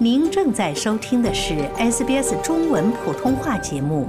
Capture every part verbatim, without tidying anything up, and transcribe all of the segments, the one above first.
您正在收听的是 S B S 中文普通话节目。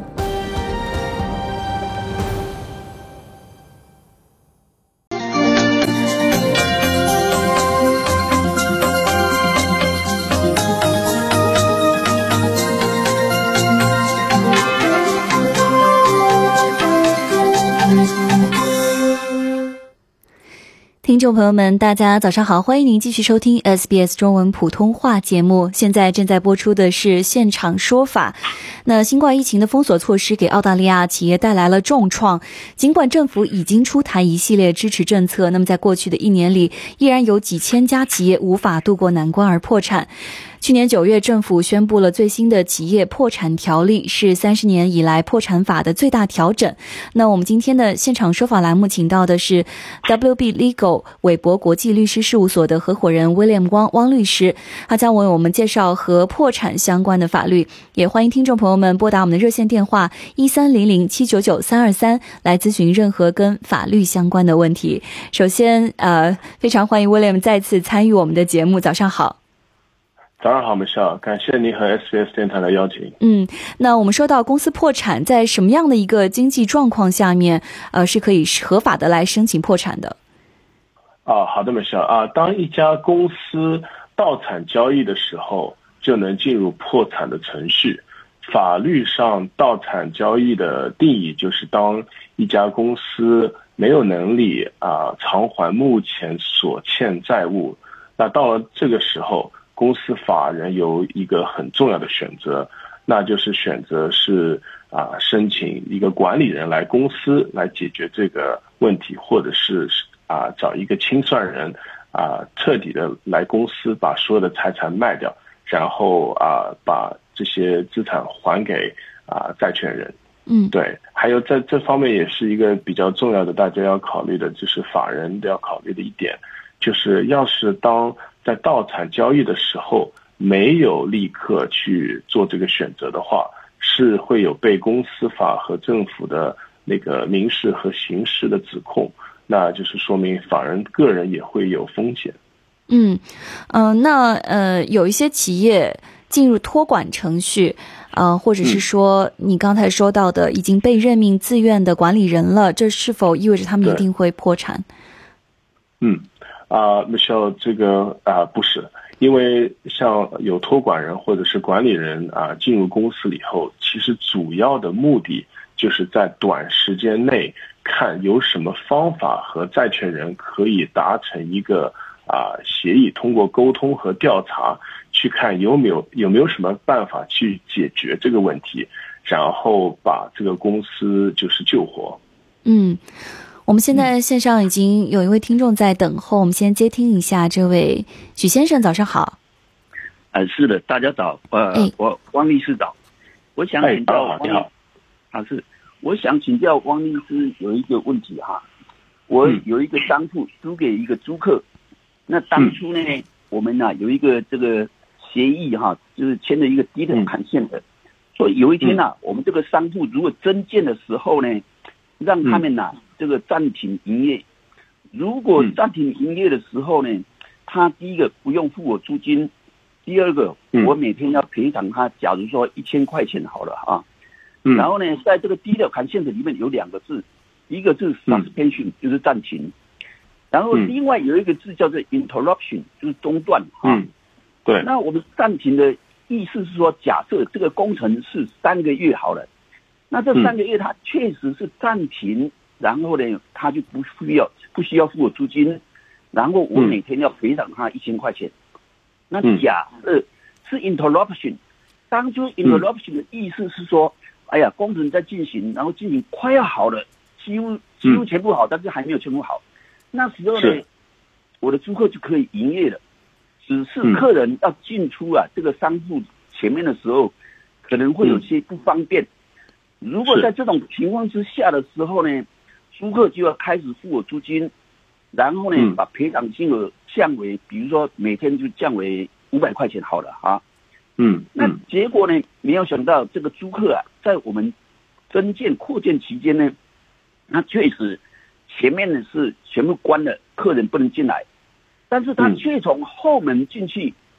听众朋友们，大家早上好，欢迎您继续收听 S B S 中文普通话节目。现在正在播出的是现场说法。那新冠疫情的封锁措施给澳大利亚企业带来了重创，尽管政府已经出台一系列支持政策，那么在过去的一年里，依然有几千家企业无法渡过难关而破产。去年九月，政府宣布了最新的企业破产条例，是三十年以来破产法的最大调整。那我们今天的现场说法栏目请到的是 W B Legal 韦伯国际律师事务所的合伙人 William 汪汪律师，他将为我们介绍和破产相关的法律。也欢迎听众朋友们拨打我们的热线电话一三零零七九九三二三来咨询任何跟法律相关的问题。首先，呃，非常欢迎 William 再次参与我们的节目。早上好。 早上好 Michelle， 感谢你和 S B S 电台的邀请。 嗯，那我们说到公司破产，在什么样的一个经济状况下面，呃，是可以合法的来申请破产的？ 啊，好的 Michelle 啊，当一家公司到产交易的时候，就能进入破产的程序。法律上到产交易的定义就是当一家公司没有能力啊偿还目前所欠债务，那到了这个时候，公司法人有一个很重要的选择，那就是选择是啊申请一个管理人来公司来解决这个问题，或者是啊找一个清算人啊彻底的来公司把所有的财产卖掉，然后啊把这些资产还给啊债权人。 嗯， 对，还有在这方面也是一个比较重要的，大家要考虑的，就是法人要考虑的一点，就是要是当在到产交易的时候没有立刻去做这个选择的话，是会有被公司法和政府的那个民事和刑事的指控，那就是说明法人个人也会有风险。 嗯嗯、呃，那呃有一些企业进入托管程序，呃，或者是说你刚才说到的已经被任命自愿的管理人了，这是否意味着他们一定会破产？ 嗯。啊、呃、，Michelle， 这个啊、呃、不是，因为像有托管人或者是管理人啊、呃、进入公司以后，其实主要的目的就是在短时间内看有什么方法和债权人可以达成一个啊、呃、协议，通过沟通和调查去看有没有有没有什么办法去解决这个问题，然后把这个公司就是救活。 嗯。我们现在线上已经有一位听众在等候，我们先接听一下这位许先生，早上好。 呃，是的，大家早，呃，哎、我汪律师早。我想请教汪律师，哎、啊是，我想请教汪律师有一个问题哈，我有一个商铺租给一个租客，嗯、那当初呢，嗯、我们呢、啊、有一个这个协议哈，就是签了一个低等盘线的，所以有一天呢、啊，嗯、我们这个商铺如果增建的时候呢，让他们呢、啊。嗯这个暂停营业，如果暂停营业的时候呢，嗯、他第一个不用付我租金，第二个、嗯、我每天要赔偿他，假如说一千块钱好了啊，嗯、然后呢，在这个低的盘线的里面有两个字，一个是 suspension、嗯、就是暂停，然后另外有一个字叫做 interruption 就是中断啊、 嗯。对， 那我们暂停的意思是说，假设这个工程是三个月好了，那这三个月它确实是暂停。然后呢，他就不需要不需要付我租金，然后我每天要赔偿他一千块钱。那假设是 interruption， 当初 interruption 的意思是说，哎呀，工程在进行，然后进行快要好了，几乎几乎全部好，但是还没有全部好。那时候呢，我的租客就可以营业了，只是客人要进出啊这个商铺前面的时候，可能会有些不方便。如果在这种情况之下的时候呢，租客就要开始付我租金，然后呢，把赔偿金额降为，比如说每天就降为五百块钱好了啊。 嗯， 那结果呢，没有想到这个租客啊，在我们增建扩建期间呢，那确实前面呢是全部关了，客人不能进来，但是他却从后门进去，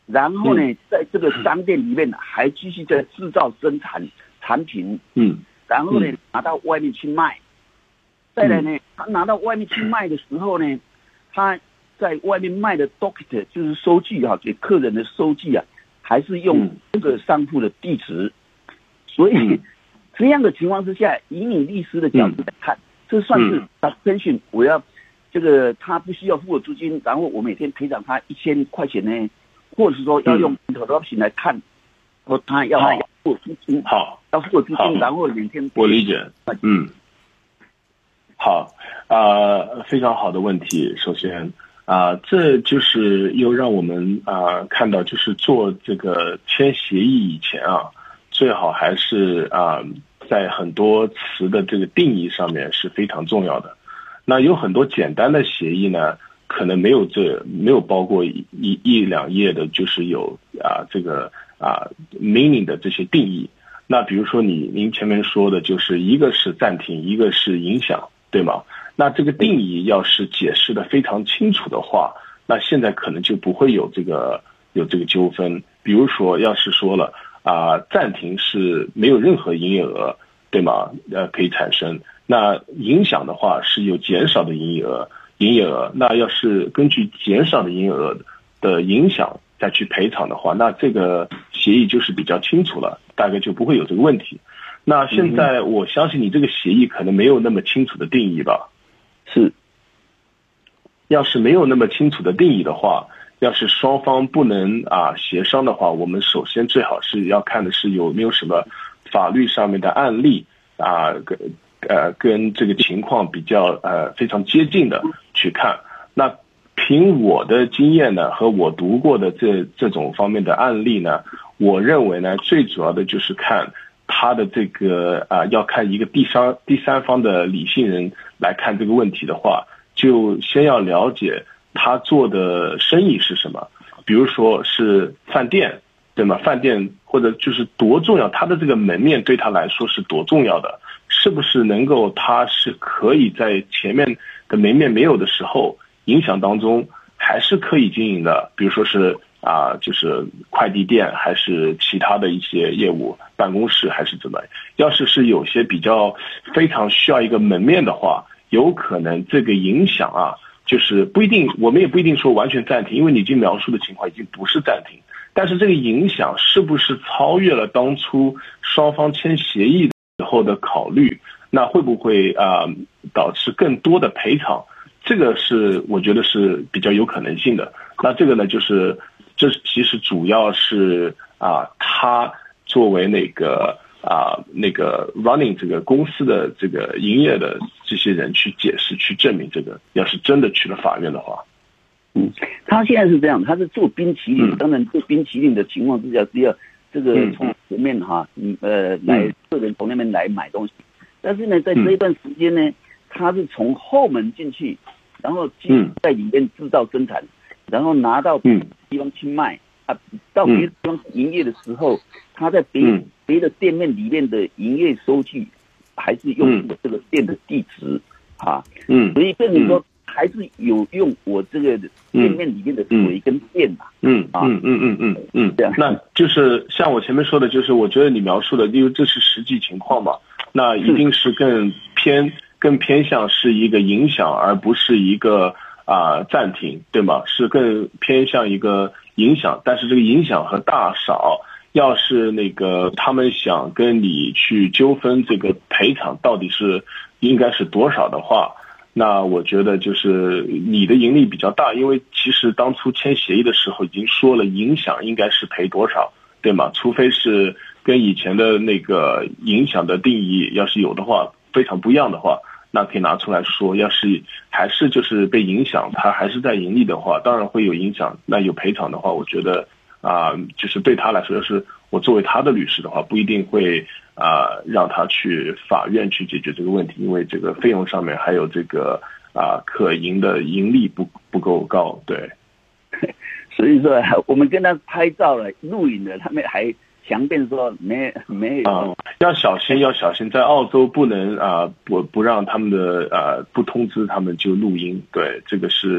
然后呢， 嗯、 在这个商店里面还继续在制造生产产品， 嗯， 然后呢、 嗯、 拿到外面去卖。再来呢，他拿到外面去卖的时候呢，他在外面卖的 docket 就是收据啊，给客人的收据啊，还是用这个商铺的地址。所以、嗯、这样的情况之下，以你律师的角度来看，嗯、这算是 suspension，、嗯、我要这个他不需要付我租金，然后我每天赔偿他一千块钱呢，或者是说要用 interruption 来看，说他要付租金， 好， 要付我租金，然后每天我理解，嗯。好，呃，非常好的问题。首先，啊、呃，这就是又让我们啊、呃、看到，就是做这个签协议以前啊，最好还是啊、呃、在很多词的这个定义上面是非常重要的。那有很多简单的协议呢，可能没有这没有包括一一一两页的，就是有啊、呃、这个啊、呃、meaning 的这些定义。那比如说你您前面说的，就是一个是暂停，一个是影响。对吗？那这个定义要是解释的非常清楚的话，那现在可能就不会有这个有这个纠纷。比如说，要是说了啊、呃，暂停是没有任何营业额，对吗？呃，可以产生。那影响的话是有减少的营业额，营业额。那要是根据减少的营业额的影响再去赔偿的话，那这个协议就是比较清楚了，大概就不会有这个问题。那现在我相信你这个协议可能没有那么清楚的定义吧？ 是， 要是没有那么清楚的定义的话，要是双方不能啊协商的话，我们首先最好是要看的是有没有什么法律上面的案例啊，跟呃跟这个情况比较呃非常接近的去看。那凭我的经验呢，和我读过的这这种方面的案例呢，我认为呢，最主要的就是看。他的这个啊、呃，要看一个第三第三方的理性人来看这个问题的话，就先要了解他做的生意是什么。比如说是饭店，对吗？饭店或者就是多重要，他的这个门面对他来说是多重要的，是不是能够他是可以在前面的门面没有的时候，影响当中还是可以经营的。比如说是。啊，就是快递店还是其他的一些业务，办公室还是怎么？要是是有些比较非常需要一个门面的话，有可能这个影响啊，就是不一定，我们也不一定说完全暂停，因为你已经描述的情况已经不是暂停，但是这个影响是不是超越了当初双方签协议以后的考虑？那会不会啊、呃、导致更多的赔偿？这个是我觉得是比较有可能性的。那这个呢，就是。这其实主要是啊，他作为那个啊那个 running 这个公司的这个营业的这些人去解释、去证明这个。要是真的去了法院的话， 嗯，他现在是这样，他是做冰淇淋， 嗯、 当然做冰淇淋的情况之下是要这个从前面哈，嗯呃来客人从那边来买东西，但是呢，在这一段时间呢，他是从后门进去，然后进在里面制造生产。然后拿到别的地方去卖、嗯、啊，到别的地方营业的时候，嗯、他在别、嗯、别的店面里面的营业收据还是用这个店的地址、嗯、啊，嗯，所以变成说还是有用我这个店面里面的水跟电嘛， 嗯啊，嗯嗯嗯嗯嗯，这样，那就是像我前面说的，就是我觉得你描述的，因为这是实际情况嘛，那一定是更偏更偏向是一个影响，而不是一个。啊，暂停，对吗？是更偏向一个影响，但是这个影响和大少，要是那个他们想跟你去纠纷这个赔偿到底是应该是多少的话，那我觉得就是你的盈利比较大，因为其实当初签协议的时候已经说了，影响应该是赔多少，对吗？除非是跟以前的那个影响的定义要是有的话，非常不一样的话。那可以拿出来说，要是还是就是被影响，他还是在盈利的话，当然会有影响。那有赔偿的话，我觉得啊、呃，就是对他来说，要是我作为他的律师的话，不一定会啊、呃、让他去法院去解决这个问题，因为这个费用上面还有这个啊、呃、可赢的盈利不不够高，对。 所以说，我们跟他拍照了、录影了，他们还。强辩说没没有、 啊，要小心，要小心，在澳洲不能啊、呃、不不让他们的呃不通知他们就录音，对，这个是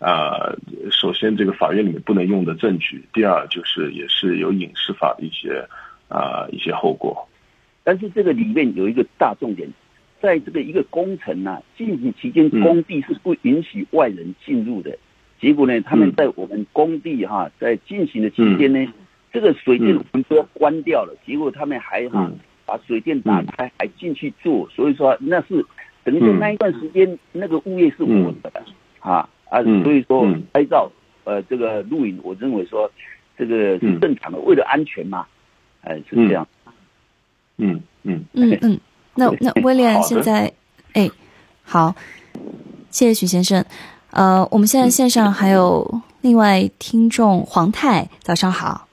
呃，首先这个法院里面不能用的证据，第二就是也是有影视法的一些啊、呃、一些后果。 但是这个里面有一个大重点，在这个一个工程啊进行期间，工地是不允许外人进入的。嗯、结果呢，他们在我们工地哈、啊、在进行的期间呢，嗯、这个水电我们都要关掉了，结果他们还哈、啊嗯、把水电打开，嗯、还进去做，所以说那是等于说那一段时间、嗯、那个物业是我的、嗯、啊。啊，所以说拍照，呃，这个录影，我认为说这个是正常的，为了安全嘛，哎，是这样。 嗯嗯嗯嗯，那那威廉现在，哎，好，谢谢许先生。呃，我们现在线上还有另外听众黄太，早上好。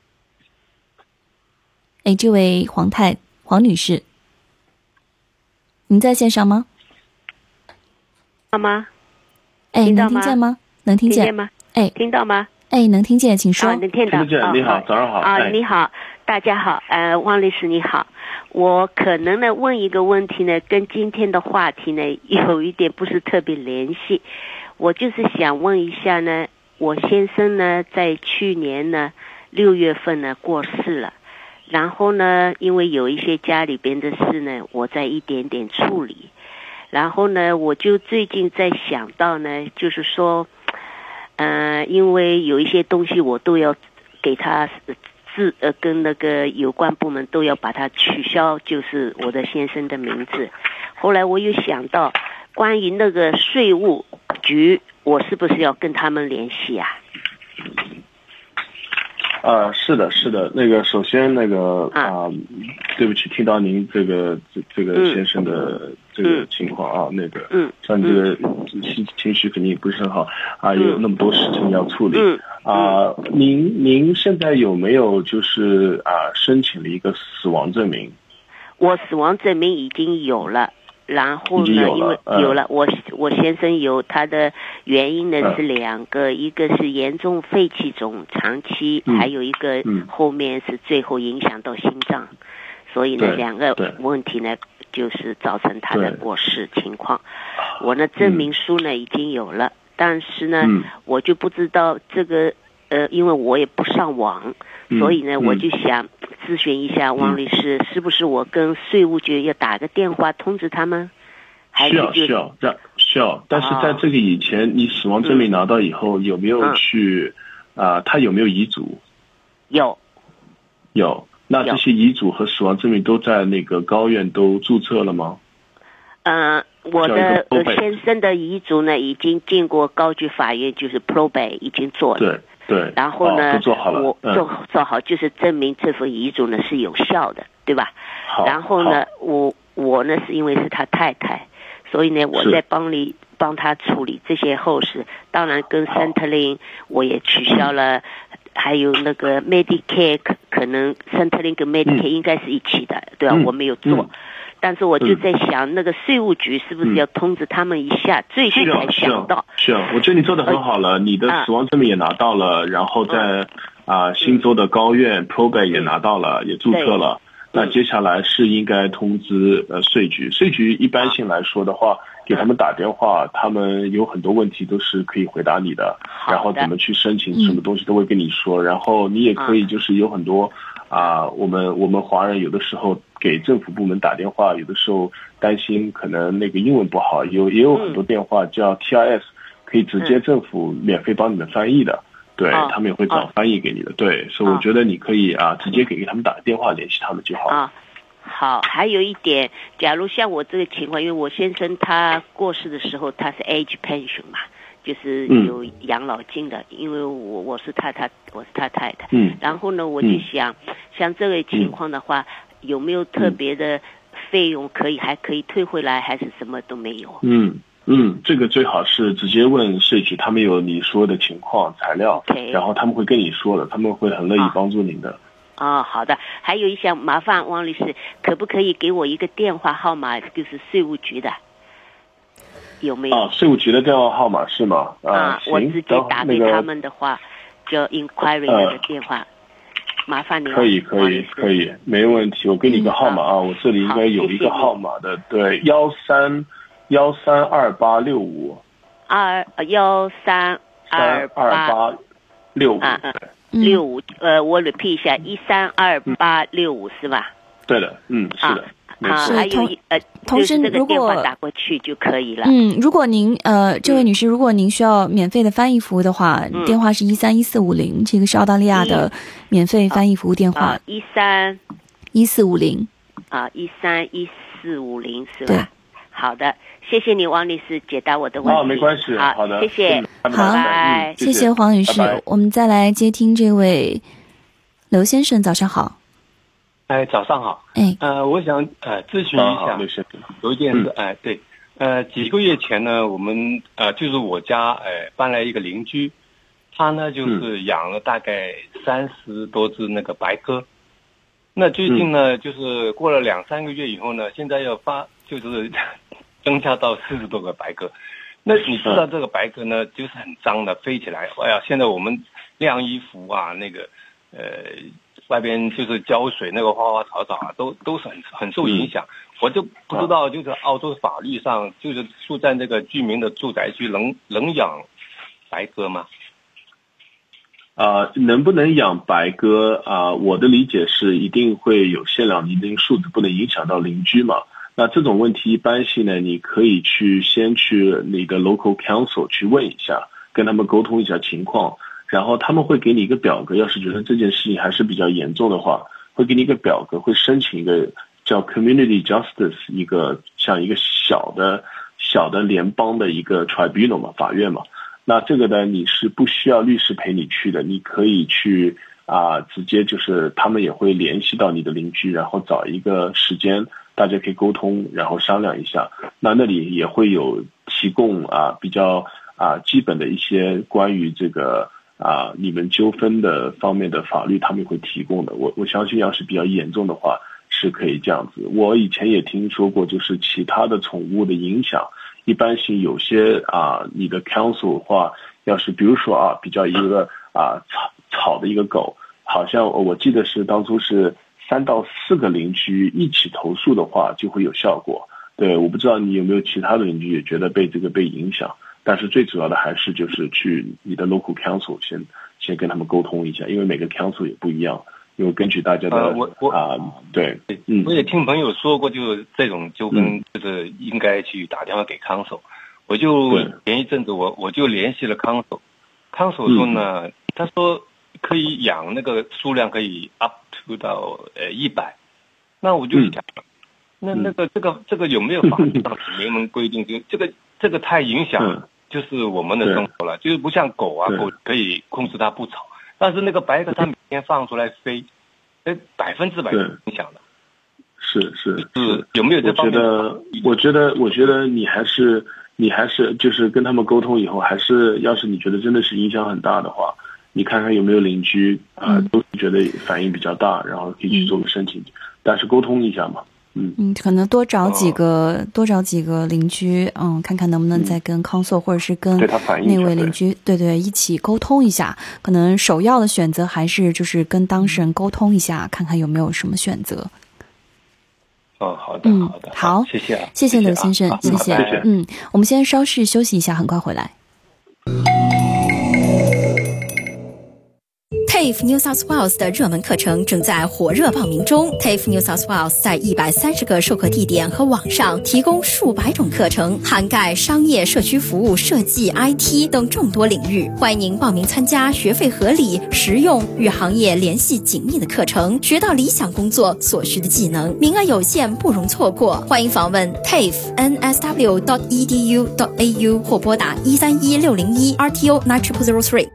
哎，这位黄太黄女士，您在线上吗？ 好吗？ 哎，能听见吗？能听见听见吗？ 哎， 听到吗？ 哎，能听见，请说。 啊，能听到。 听见，你好，早上好。 啊，你好，大家好。呃，汪律师你好，我可能呢问一个问题呢，跟今天的话题呢有一点不是特别联系。我就是想问一下呢，我先生呢在去年呢六月份呢过世了，然后呢因为有一些家里边的事呢，我在一点点处理。然后呢，我就最近在想到呢，就是说，呃，因为有一些东西我都要给他字呃，跟那个有关部门都要把它取消，就是我的先生的名字。后来我又想到，关于那个税务局，我是不是要跟他们联系啊？ 呃，是的，是的，那个首先那个啊、呃，对不起，听到您这个这这个先生的、嗯、这个情况啊，嗯、那个，嗯，像这个情情绪肯定也不是很好啊，也有那么多事情要处理，嗯啊、呃，您您现在有没有就是啊、呃、申请了一个死亡证明？ 我死亡证明已经有了。然后呢，因为有了，我我先生有他的原因呢是两个，一个是严重肺气肿长期，还有一个后面是最后影响到心脏，所以呢两个问题呢就是造成他的过世情况。我呢证明书呢已经有了，但是呢我就不知道这个呃，因为我也不上网，所以呢我就想咨询一下汪律师，是不是我跟税务局要打个电话通知他们？还是需要需要让需要，但是在这个以前，哦、你死亡证明拿到以后，嗯、有没有去啊、呃？他有没有遗嘱？ 有， 有。那这些遗嘱和死亡证明都在那个高院都注册了吗？ 嗯、呃，我的先生的遗嘱呢，已经经过高级法院，就是 probate 已经做了。 对。对， 然后呢， 哦、做好了我做做好就是证明这份遗嘱呢是有效的，对吧？然后呢，我我呢是因为是他太太，所以呢我在帮你帮他处理这些后事。当然跟 Centrelink 我也取消了，还有那个 Medicare 可可能 Centrelink 跟 Medicare 应该是一起的，嗯、对吧？我没有做。嗯但是我就在想，那个税务局是不是要通知他们一下？嗯、最近才想到。 是啊，我觉得你做的很好了，呃、你的死亡证明也拿到了，嗯、然后在啊、呃、新州的高院 probate 也拿到了，嗯、也注册了。那接下来是应该通知呃税局，税局一般性来说的话，给他们打电话，他们有很多问题都是可以回答你的，然后怎么去申请，什么东西都会跟你说，然后你也可以就是有很多。啊、呃，我们我们华人有的时候给政府部门打电话，有的时候担心可能那个英文不好，有也有很多电话叫 T R S， 可以直接政府免费帮你们翻译的，对、哦、他们也会找翻译给你的，哦、对，所以我觉得你可以啊直接给他们打个电话联系他们就好了。 啊，好，还有一点，假如像我这个情况，因为我先生他过世的时候他是 age pension 嘛。就是有养老金的，嗯、因为我我是他他我是他太太，嗯，然后呢，我就想，嗯、像这个情况的话，嗯、有没有特别的费用可以、嗯、还可以退回来，还是什么都没有？ 嗯嗯，这个最好是直接问税局，他们有你说的情况材料， okay, 然后他们会跟你说的，他们会很乐意帮助您的。 哦，好的。还有一项，麻烦汪律师，可不可以给我一个电话号码，就是税务局的？有没有啊？税务局的电话号码是吗？啊， 啊我直接打给他们的话，叫 inquiry 的电话，呃、麻烦您。 可以，可以，可以，没问题。我给你个号码啊，嗯、我这里应该有一个号码的，对，幺三幺三二八六五。 二幺三二八六五啊六五呃，我 repeat 一下，一三二八六五是吧？ 对的，嗯，是的。 啊，还有一呃， 同时这个电话打过去就可以了。 嗯，如果您呃，这位女士，如果您需要免费的翻译服务的话，嗯、电话是一三一四五零，这个是澳大利亚的免费翻译服务电话。 一三一四五零啊，一三一四五零是吧？对，好的，谢谢你，王女士解答我的问题。 哦，没关系， 好， 好的， 谢谢， 好， 拜拜， 谢谢黄女士。 拜拜。 我们再来接听这位刘先生，早上好。 哎，早上好。 哎， 呃，我想呃咨询一下，有一件事，哎、呃，对，呃，几个月前呢，我们呃就是我家呃搬来一个邻居，他呢就是养了大概三十多只那个白鸽，那最近呢、嗯、就是过了两三个月以后呢，现在要发就是增加到四十多个白鸽。那你知道这个白鸽呢，就是很脏的，飞起来，哎呀，现在我们晾衣服啊，那个呃。外边就是浇水，那个花花草草啊，都都是很很受影响。我就不知道，就是澳洲法律上，就是住在那个居民的住宅区，能能养白鸽吗？ 啊、呃，能不能养白鸽啊、呃？我的理解是一定会有限量的一定数字，不能影响到邻居嘛。那这种问题一般性呢，你可以去先去你的 local council 去问一下，跟他们沟通一下情况。然后他们会给你一个表格，要是觉得这件事情还是比较严重的话，会给你一个表格，会申请一个叫 community justice 一个像一个小的小的联邦的一个 tribunal 嘛，法院嘛。那这个呢，你是不需要律师陪你去的，你可以去啊、呃，直接就是他们也会联系到你的邻居，然后找一个时间大家可以沟通，然后商量一下。那那里也会有提供啊比较啊基本的一些关于这个。啊，你们纠纷的方面的法律他们会提供的，我我相信要是比较严重的话是可以这样子。我以前也听说过，就是其他的宠物的影响，一般性有些啊，你的 council 的话，要是比如说啊，比较一个啊草草的一个狗，好像我记得是当初是三到四个邻居一起投诉的话就会有效果。对，我不知道你有没有其他的邻居也觉得被这个被影响。但是最主要的还是就是去你的 local council 先先跟他们沟通一下，因为每个 council 也不一样，因为根据大家的啊、呃呃、对， 嗯，我也听朋友说过，就是这种纠纷就是应该去打电话给 council，、嗯、我就前一阵子我我就联系了 council，council 说呢、嗯，他说可以养那个数量可以 up to 到呃一百，那我就想，嗯、那那个这个这个有没有法律上明文规定？就这个这个太影响。嗯就是我们的生活了，就是不像狗啊，狗可以控制它不吵，但是那个白鸽它每天放出来飞，哎，百分之百影响的。 是是是，有没有这方面？ 我觉得，我觉得，我觉得你还是你还是就是跟他们沟通以后，还是要是你觉得真的是影响很大的话，你看看有没有邻居啊、呃，都觉得反应比较大，然后可以去做个申请，嗯、但是沟通一下嘛。嗯嗯，可能多找几个、哦、多找几个邻居，嗯，看看能不能再跟 council、嗯、或者是跟那位邻居，对 对, 对一起沟通一下。可能首要的选择还是就是跟当事人沟通一下，看看有没有什么选择。 哦，好的， 嗯， 好的， 好， 谢谢啊， 谢谢刘先生，谢谢, 谢, 谢, 谢谢。 嗯，我们先稍事休息一下，很快回来。 T A F E New South Wales 的热门课程正在火热报名中。T A F E New South Wales 在一百三十个授课地点和网上提供数百种课程，涵盖商业、社区服务、设计、I T 等众多领域。欢迎您报名参加学费合理、实用、与行业联系紧密的课程，学到理想工作所需的技能。名额有限，不容错过。欢迎访问 T A F E N S W dot E D U dot A U 或拨打一三一六零一 R T O nine triple zero three。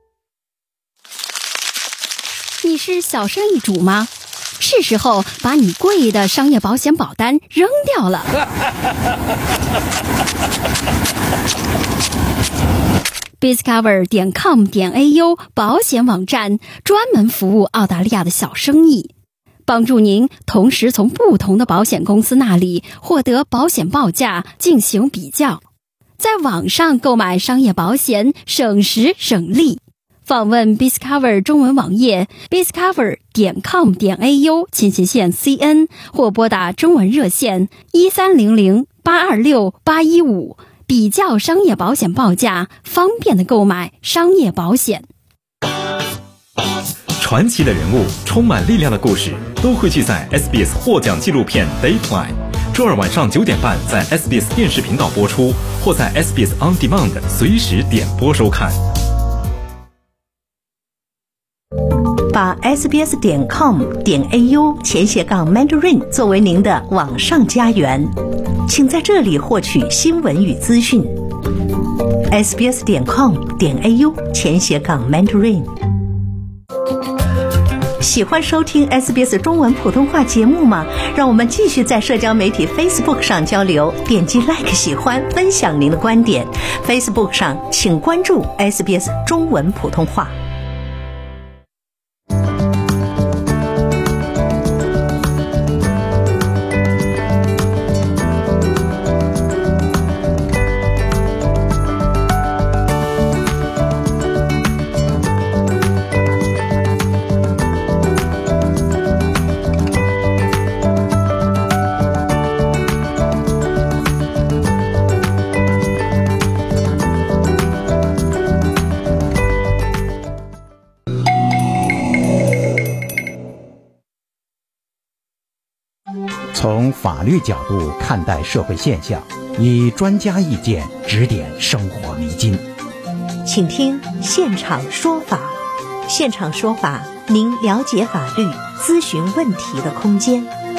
你是小生意主吗？是时候把你贵的商业保险保单扔掉了。bizcover 点 com 点 A U 保险网站专门服务澳大利亚的小生意，帮助您同时从不同的保险公司那里获得保险报价进行比较，在网上购买商业保险省时省力。访问 bizcover 中文网页 bizcover 点 com 点 A U 前斜线 C N 或拨打中文热线一三零零八二六八一五比较商业保险报价，方便的购买商业保险。 传奇的人物，充满力量的故事，都汇聚在 S B S 获奖纪录片 Dateline。周二晚上九点半在 S B S 电视频道播出，或在 S B S On Demand 随时点播收看。 把 S B S 点 com 点 A U 前斜杠 Mandarin 作为您的网上家园，请在这里获取新闻与资讯。S B S 点 com 点 A U 前斜杠 Mandarin。喜欢收听 S B S 中文普通话节目吗？让我们继续在社交媒体 Facebook 上交流，点击 Like 喜欢，分享您的观点。Facebook 上请关注 S B S 中文普通话。 从法律角度看待社会现象，以专家意见指点生活迷津。 请听现场说法。现场说法，您了解法律、咨询问题的空间。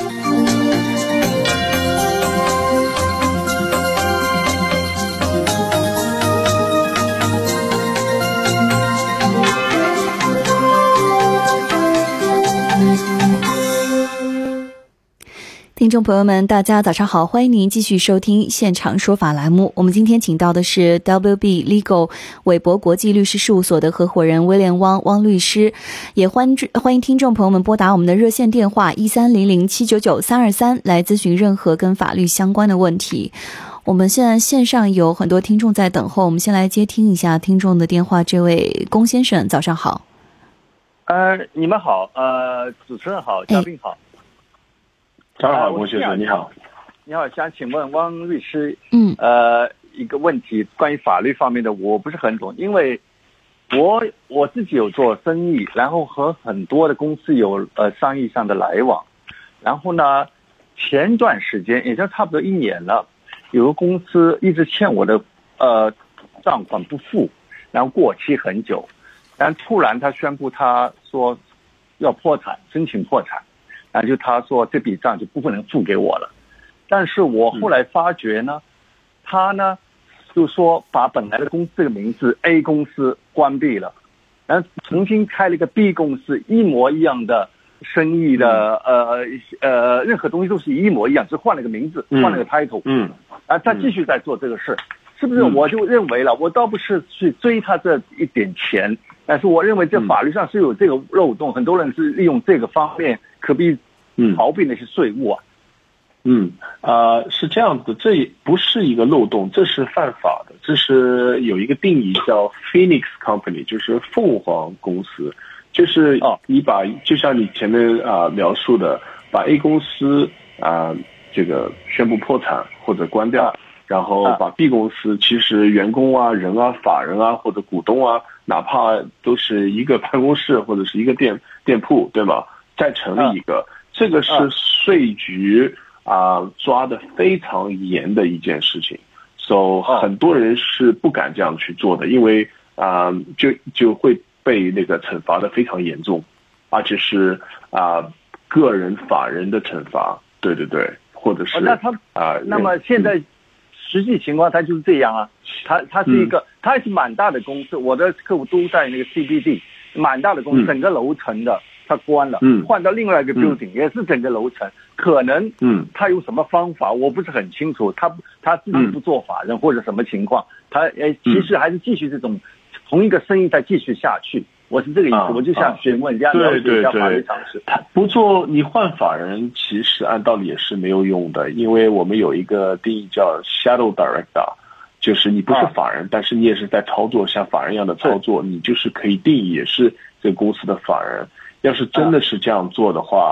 听众朋友们，大家早上好，欢迎您继续收听现场说法栏目。我们今天请到的是 W B Legal 韦伯国际律师事务所的合伙人威廉汪汪律师，也欢欢迎听众朋友们拨打我们的热线电话一三零零七九九三二三来咨询任何跟法律相关的问题。我们现在线上有很多听众在等候，我们先来接听一下听众的电话。这位龚先生，早上好。 呃，你们好，呃，主持人好，嘉宾好。哎早上好，龚先生，你好。 你好，想请问汪律师， 嗯， 呃，一个问题，关于法律方面的，我不是很懂，因为我我自己有做生意，然后和很多的公司有呃商业上的来往，然后呢，前段时间也就差不多一年了，有个公司一直欠我的呃账款不付，然后过期很久，然后突然他宣布他说要破产，申请破产。然后就他说这笔账就不能付给我了，但是我后来发觉呢，他呢就说把本来的公司这个名字 A 公司关闭了，然后重新开了一个 B 公司，一模一样的生意的呃呃任何东西都是一模一样，只换了个名字，换了个 title， 嗯，然后他继续在做这个事，是不是？我就认为了，我倒不是去追他这一点钱，但是我认为这法律上是有这个漏洞，很多人是利用这个方面可避逃避那些税务啊。 嗯啊、呃，是这样子的，这也不是一个漏洞，这是犯法的，这是有一个定义叫 Phoenix Company， 就是凤凰公司，就是你把就像你前面啊、呃、描述的，把 A 公司啊、呃、这个宣布破产或者关掉，然后把 B 公司其实员工啊、人啊、法人啊或者股东啊，哪怕都是一个办公室或者是一个店店铺，对吗？再成立一个。这个是税局啊、呃、抓的非常严的一件事情，所以、so, 很多人是不敢这样去做的，因为啊、呃、就就会被那个惩罚的非常严重，而且是啊、呃、个人法人的惩罚，对对对，或者是、哦、 那他啊、呃，那么现在实际情况他就是这样啊，他他是一个，他、嗯、是蛮大的公司，我的客户都在那个 C B D， 蛮大的公司，嗯、整个楼层的。他关了，嗯，换到另外一个 building，、嗯、也是整个楼层，可能，嗯，他有什么方法，我不是很清楚，他他自己不做法人、嗯、或者什么情况，他诶其实还是继续这种、嗯、同一个生意再继续下去，我是这个意思，啊、我就想询问一下，了解一下法律常识。 他不做，你换法人其实按道理也是没有用的，因为我们有一个定义叫 shadow director， 就是你不是法人、啊，但是你也是在操作像法人一样的操作，你就是可以定义也是这个公司的法人。要是真的是这样做的话，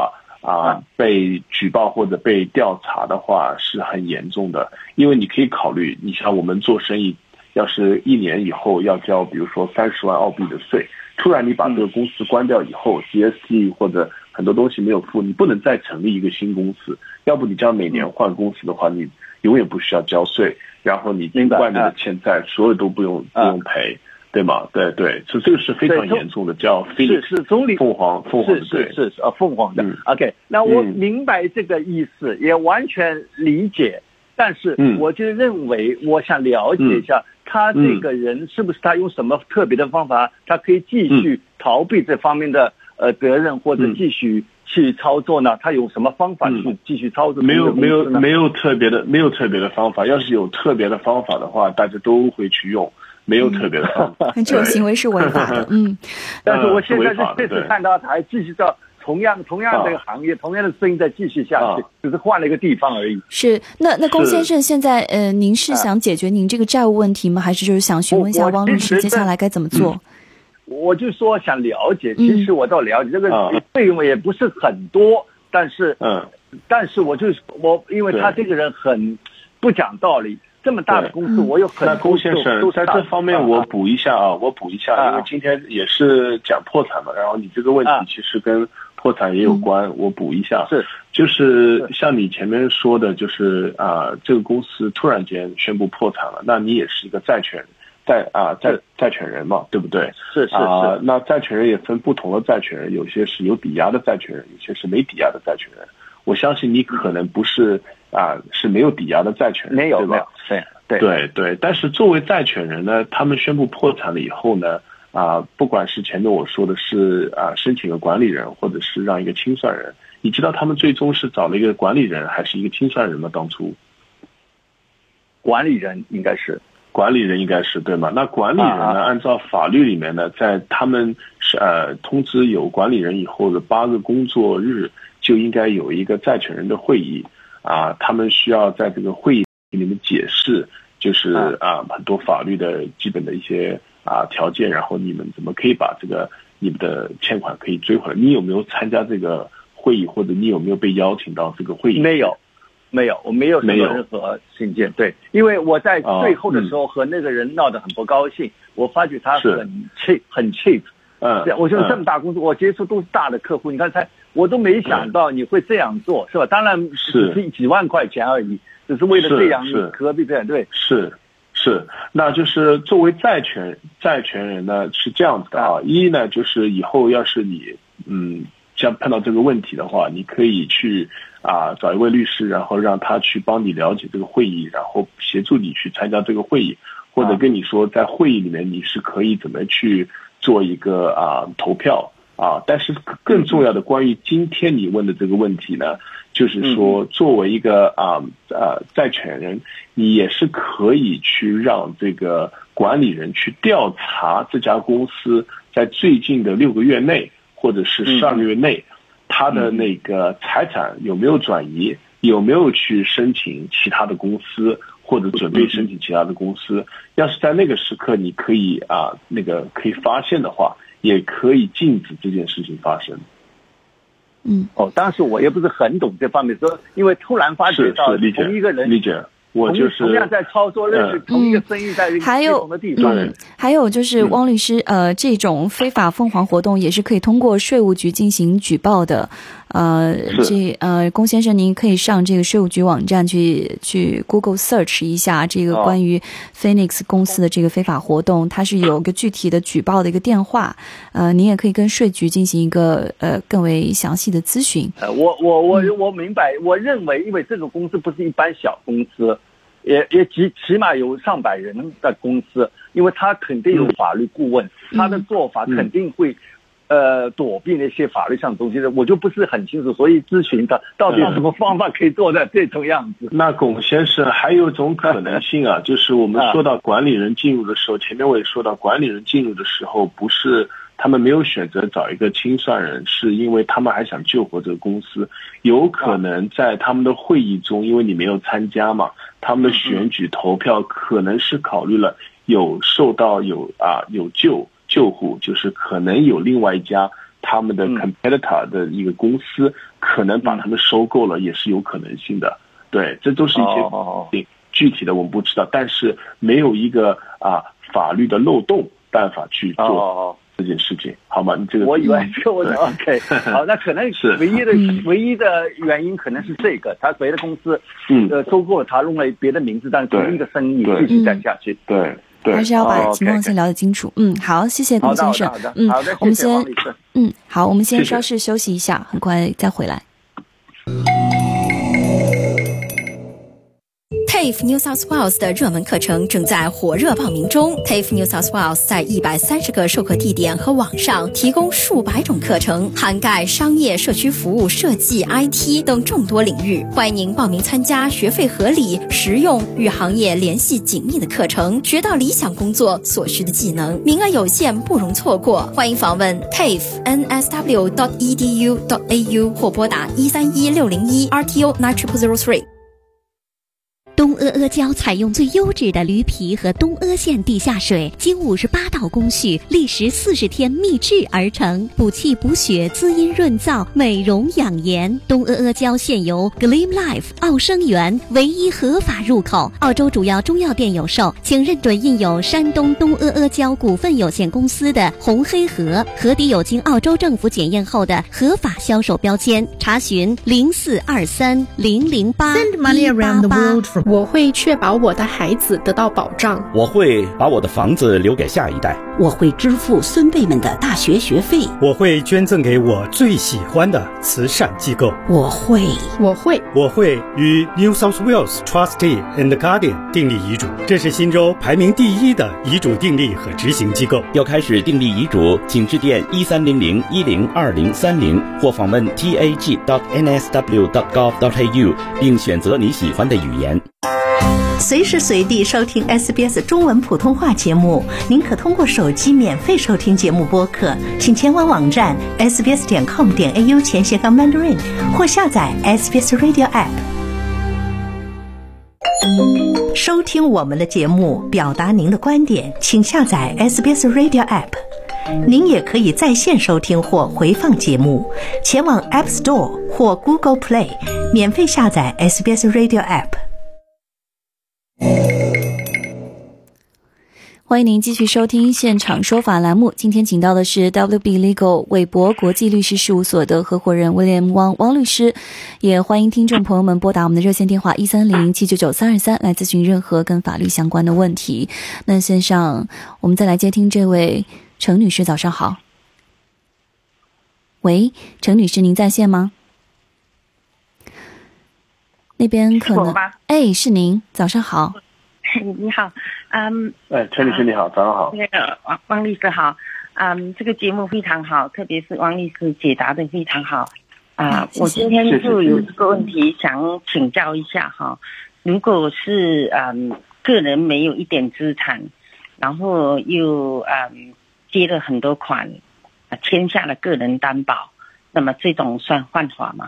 啊被举报或者被调查的话是很严重的，因为你可以考虑，你像我们做生意，要是一年以后要交比如说三十万澳币的税，突然你把这个公司关掉以后 G S T 或者很多东西没有付，你不能再成立一个新公司，要不你这样每年换公司的话，你永远不需要交税，然后你外面的欠债所有都不用不用赔，对吗？对对，所以这个是非常严重的，叫 Phoenix 是是中立凤凰凤凰是是是是啊凤凰的、嗯、OK， 那我明白这个意思，嗯、也完全理解，但是我就认为我想了解一下、嗯、他这个人是不是他用什么特别的方法，他可以继续逃避这方面的呃责任，或者继续去操作呢？他有什么方法去继续操作、嗯？ 没有没有没有特别的没有特别的方法，要是有特别的方法的话，大家都会去用。没有特别的方法， 这种行为是违法的。嗯， 但是我现在这次看到他还继续到同样同样这个行业、啊、同样的生意在继续下去、啊，只是换了一个地方而已。 是，那那龚先生现在呃，您是想解决您这个债务问题吗？还是就是想询问一下汪律师接下来该怎么做？ 我就说想了解，其实我倒了解、嗯、这个费用也不是很多，但是嗯，但是我就我因为他这个人很不讲道理。这么大的公司，我有很多。 那龚先生在这方面我补一下啊，我补一下，因为今天也是讲破产嘛，然后你这个问题其实跟破产也有关，我补一下。是，就是像你前面说的，就是啊，这个公司突然间宣布破产了，那你也是一个债权债啊债债权人嘛，对不对？ 是是啊，那债权人也分不同的债权人，有些是有抵押的债权人，有些是没抵押的债权人。我相信你可能不是啊，是没有抵押的债权人， 没有， 对吧？ 对对对对。但是作为债权人呢，他们宣布破产了以后呢，啊，不管是前面我说的是啊申请个管理人，或者是让一个清算人，你知道他们最终是找了一个管理人还是一个清算人吗？当初管理人应该是管理人应该是对吗？那管理人呢，啊、按照法律里面呢，在他们是呃通知有管理人以后的八个工作日。就应该有一个债权人的会议啊，他们需要在这个会议里面解释，就是啊很多法律的基本的一些啊条件，然后你们怎么可以把这个你们的欠款可以追回来？你有没有参加这个会议，或者你有没有被邀请到这个会议？ 没有，没有，我没有什么任何信件。对，因为我在最后的时候和那个人闹得很不高兴，嗯、我发觉他很 cheap， 很 cheap。嗯，我觉得这么大公司，我接触都是大的客户，你看才我都没想到你会这样做，是吧？当然只是几万块钱而已，只是为了这样，何必这样？对， 是是，那就是作为债权债权人呢是这样子的啊，一呢就是以后要是你嗯像碰到这个问题的话，你可以去啊找一位律师，然后让他去帮你了解这个会议，然后协助你去参加这个会议，或者跟你说在会议里面你是可以怎么去做一个啊投票啊，但是更重要的关于今天你问的这个问题呢，就是说作为一个啊呃债权人，你也是可以去让这个管理人去调查这家公司在最近的六个月内或者是十二个月内，他的那个财产有没有转移，有没有去申请其他的公司，或者准备申请其他的公司。要是在那个时刻你可以啊那个可以发现的话，也可以禁止这件事情发生。 嗯， 哦，当时我也不是很懂这方面，说因为突然发觉到同一个人理解。我就是同样在操作，认识同一个生意在不同的地方。 嗯，还有就是汪律师，呃，这种非法凤凰活动也是可以通过税务局进行举报的。呃，这呃，龚先生，您可以上这个税务局网站去去 Google search 一下这个关于 Phoenix 公司的这个非法活动，它是有一个具体的举报的一个电话。呃，您也可以跟税局进行一个呃更为详细的咨询。 呃，我我我我明白，我认为因为这个公司不是一般小公司。也也起起码有上百人的公司，因为他肯定有法律顾问，嗯、他的做法肯定会，嗯、呃躲避那些法律上的东西的，我就不是很清楚，所以咨询他到底有什么方法可以做到这种样子。 那龚先生还有一种可能性啊，就是我们说到管理人进入的时候，前面我也说到管理人进入的时候不是。他们没有选择找一个清算人，是因为他们还想救活这个公司。有可能在他们的会议中，因为你没有参加嘛，他们的选举投票可能是考虑了有受到有啊有救救护，就是可能有另外一家他们的 competitor 的一个公司、嗯、可能把他们收购了，也是有可能性的。对，这都是一些具体的我们不知道，但是没有一个啊法律的漏洞办法去做这件事情，好吗？你这个我以为这个我 OK 好，那可能是唯一的唯一的原因可能是这个，他别的公司嗯呃收购了他，用了别的名字，但是同一个生意继续干下去， 对。对， 还是要把情况先了解清楚。嗯，好，谢谢龚先生。嗯，我们先嗯，好，我们先稍事休息一下，很快再回来。 T A F E New South Wales 的热门课程正在火热报名中。T A F E New South Wales 在一百三十个授课地点和网上提供数百种课程，涵盖商业、社区服务、设计、I T 等众多领域。欢迎您报名参加学费合理、实用、与行业联系紧密的课程，学到理想工作所需的技能。名额有限，不容错过。欢迎访问 T A F E N S W dot E D U dot A U 或拨打一三一六零一 R T O nine triple zero three。 东阿阿胶采用最优质的驴皮和东阿县地下水，经五十八道工序，历时四十天秘制而成，补气补血，滋阴润燥，美容养颜。东阿阿胶现由 Gleam Life 奥生园唯一合法入口，澳洲主要中药店有售，请认准印有山东东阿阿胶股份有限公司的红黑盒，盒底有经澳洲政府检验后的合法销售标签。查询零四二三零零八一八八。 我会确保我的孩子得到保障。 我会把我的房子留给下一代。 我会支付孙辈们的大学学费。 我会捐赠给我最喜欢的慈善机构。 我会， 我会， 我会与 New South Wales Trustee and Guardian 订立遗嘱，这是新州排名第一的遗嘱订立和执行机构。 要开始订立遗嘱，请致电一三零零一零二零三零或访问 T A G dot N S W dot gov dot A U， 并选择你喜欢的语言。 随时随地收听 S B S 中文普通话节目，您可通过手机免费收听节目播客，请前往网站 S B S 点 com 点 A U 前斜杠 Mandarin 或下载 S B S Radio App。收听我们的节目，表达您的观点，请下载 S B S Radio App。您也可以在线收听或回放节目，前往 App Store 或 Google Play 免费下载 S B S Radio App。 欢迎您继续收听现场说法栏目，今天请到的是 W B Legal 韦伯国际律师事务所的合伙人 William Wang 汪律师，也欢迎听众朋友们拨打我们的热线电话一三零七九九三二三来咨询任何跟法律相关的问题。那线上我们再来接听这位程女士，早上好。喂，程女士，您在线吗？那边可能哎，是您，早上好。 你好，嗯， 哎，陈律师你好，早上好。 那个王王律师好，嗯，这个节目非常好，特别是王律师解答的非常好啊。我今天就有这个问题想请教一下哈，如果是嗯个人没有一点资产，然后又嗯借了很多款，签下了个人担保，那么这种算犯法吗？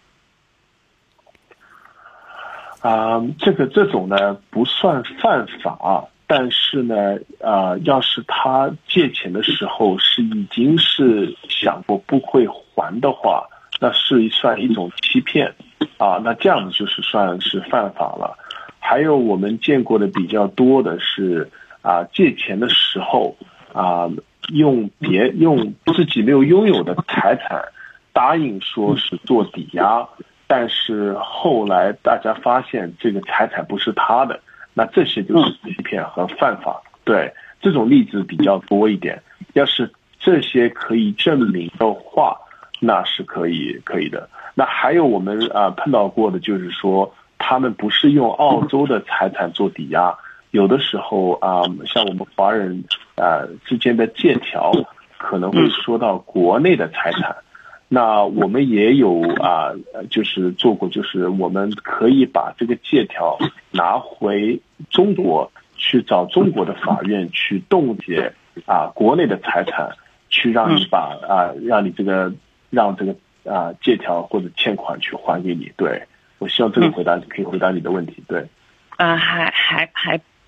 啊、呃，这个这种呢不算犯法，但是呢，呃，要是他借钱的时候是已经是想过不会还的话，那是算一种欺骗啊，那这样子就是算是犯法了。还有我们见过的比较多的是啊，借钱的时候啊，用别用自己没有拥有的财产答应说是做抵押。但是后来大家发现这个财产不是他的，那这些就是欺骗和犯法。对，这种例子比较多一点。要是这些可以证明的话，那是可以可以的。那还有我们啊、呃、碰到过的就是说，他们不是用澳洲的财产做抵押，有的时候啊、呃，像我们华人啊、呃、之间的借条可能会说到国内的财产。那我们也有啊、呃，就是做过，就是我们可以把这个借条拿回中国去找中国的法院去冻结啊国内的财产，去让你把啊让你这个让这个啊借条或者欠款去还给你。对，我希望这个回答可以回答你的问题。对， 呃，还还还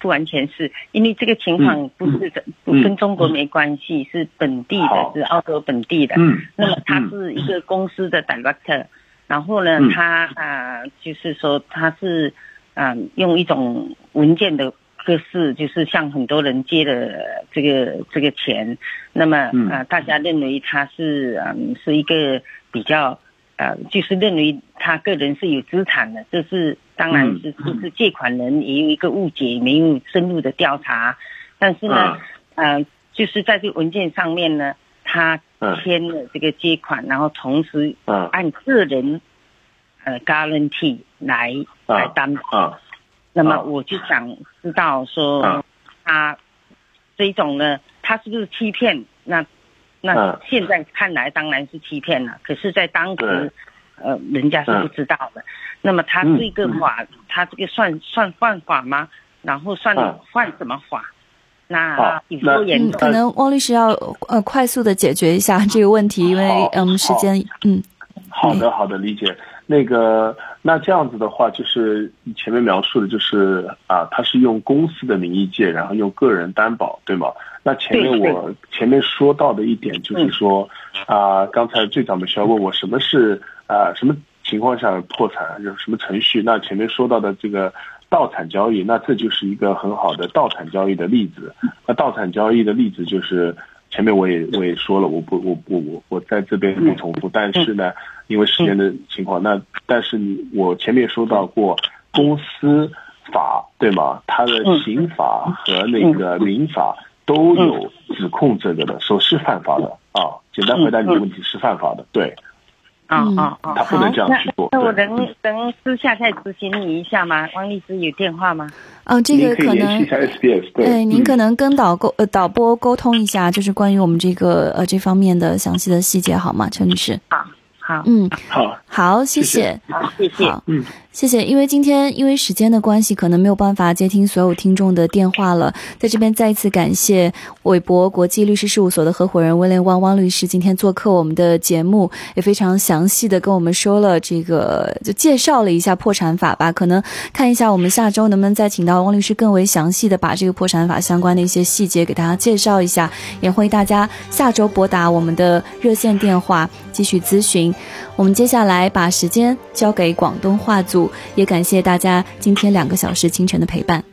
不完全是，因为这个情况不是的，不跟中国没关系，是本地的，是澳洲本地的。嗯，那么他是一个公司的 director， 然后呢，他啊、呃，就是说他是啊、呃、用一种文件的格式，就是向很多人借了这个这个钱，那么啊、呃，大家认为他是嗯、呃、是一个比较。呃，就是认为他个人是有资产的，这是当然是就是借款人也有一个误解，没有深入的调查。但是呢，呃，就是在这个文件上面呢，他签了这个借款，然后同时按个人呃 guarantee 来来担保。那么我就想知道说，他这种呢，他是不是欺骗？那那现在看来当然是欺骗了，可是在当时呃人家是不知道的。那么他这个法他这个算算犯法吗？然后算犯什么法？那有多严重？ 可能汪律师要呃快速的解决一下这个问题，因为嗯时间嗯好的好的理解。那个那这样子的话，就是你前面描述的就是啊，他是用公司的名义借，然后用个人担保，对吗？那前面我前面说到的一点就是说啊，刚才最早的需要问我什么是啊什么情况下破产，有什么程序？那前面说到的这个盗产交易，那这就是一个很好的盗产交易的例子。那盗产交易的例子就是前面我也我也说了，我不我我我我在这边不重复，但是呢，因为时间的情况，那但是你我前面说到过公司法对吗？它的刑法和那个民法都有指控这个的，说是犯法的啊。简单回答你的问题，是犯法的，对。 啊啊啊！ 他不能这样去做。 那我能能私下再咨询你一下吗？汪律师有电话吗？ 哦，这个可能对， 对，您可能跟导沟呃导播沟通一下，就是关于我们这个呃这方面的详细的细节，好吗，陈律师？ 好。好， 嗯， 好， 好，谢谢， 好，谢谢， 嗯，谢谢。因为今天因为时间的关系，可能没有办法接听所有听众的电话了，在这边再一次感谢韦博国际律师事务所的合伙人威廉汪汪律师今天做客我们的节目，也非常详细的跟我们说了这个，就介绍了一下破产法吧。可能看一下我们下周能不能再请到汪律师更为详细的把这个破产法相关的一些细节给大家介绍一下，也欢迎大家下周拨打我们的热线电话继续咨询。我们接下来把时间交给广东话组，也感谢大家今天两个小时清晨的陪伴。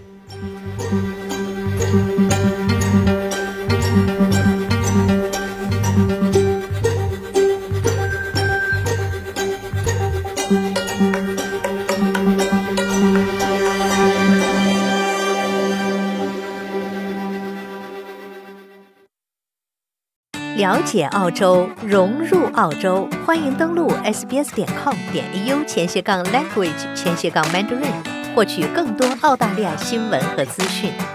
了解澳洲，融入澳洲，欢迎登录 s b s 点 com 点 a u 前斜杠 language 前斜杠 mandarin， 获取更多澳大利亚新闻和资讯。